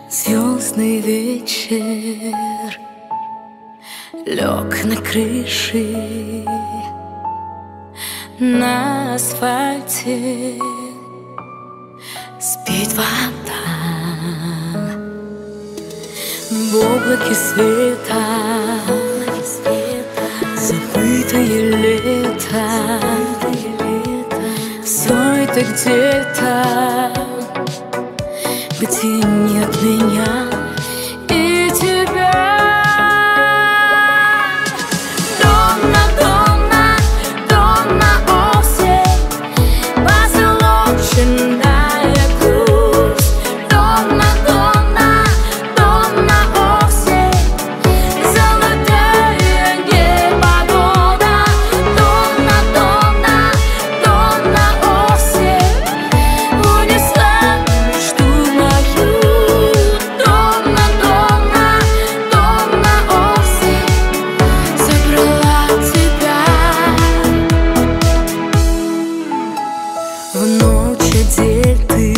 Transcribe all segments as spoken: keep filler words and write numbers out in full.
Звездный вечер лег на крыши, на асфальте спит вода. В облаке света забытое лето, все это где-то, где нет меня и тебя. Донна, Донна, Донна осень, позолоченная грусть. Донна, Донна, Донна осень, золотая непогода. Донна, Донна, Донна осень, унесла мечту мою. Донна, Донна, Донна осень, забрала тебя. В ночь одетый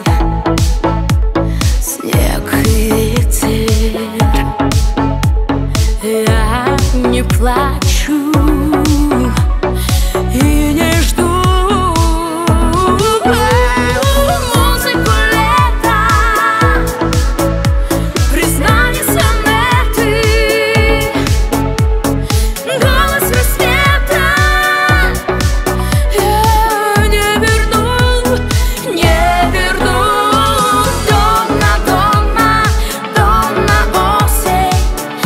снег и ветер, я не плачу и не жду музыку лета, признание сонеты, голос рассвета. Я не верну, не верну. Донна, Донна, Донна осень,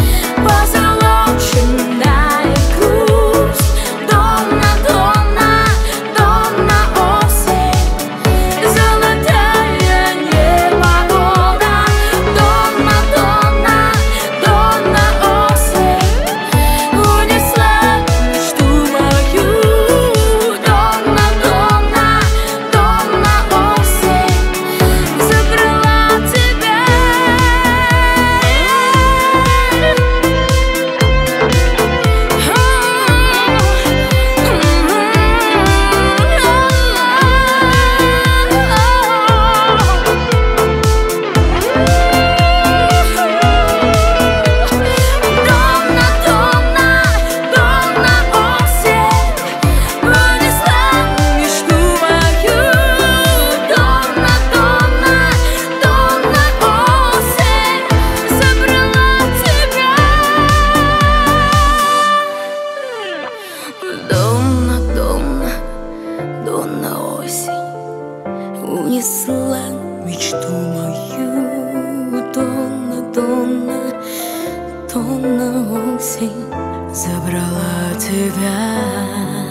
позолоченная грусть. Донна, Донна, Донна осень, золотая непогода. Донна, Донна, Донна осень, унесла мечту мою. Донна, Донна, Донна осень, забрала тебя. Донна, Донна, Донна осень, унесла мечту мою. Донна, Донна, Донна осень, забрала тебя. Донна, Донна, Донна осень, унесла мечту мою. Донна, Донна, Донна осень, забрала тебя.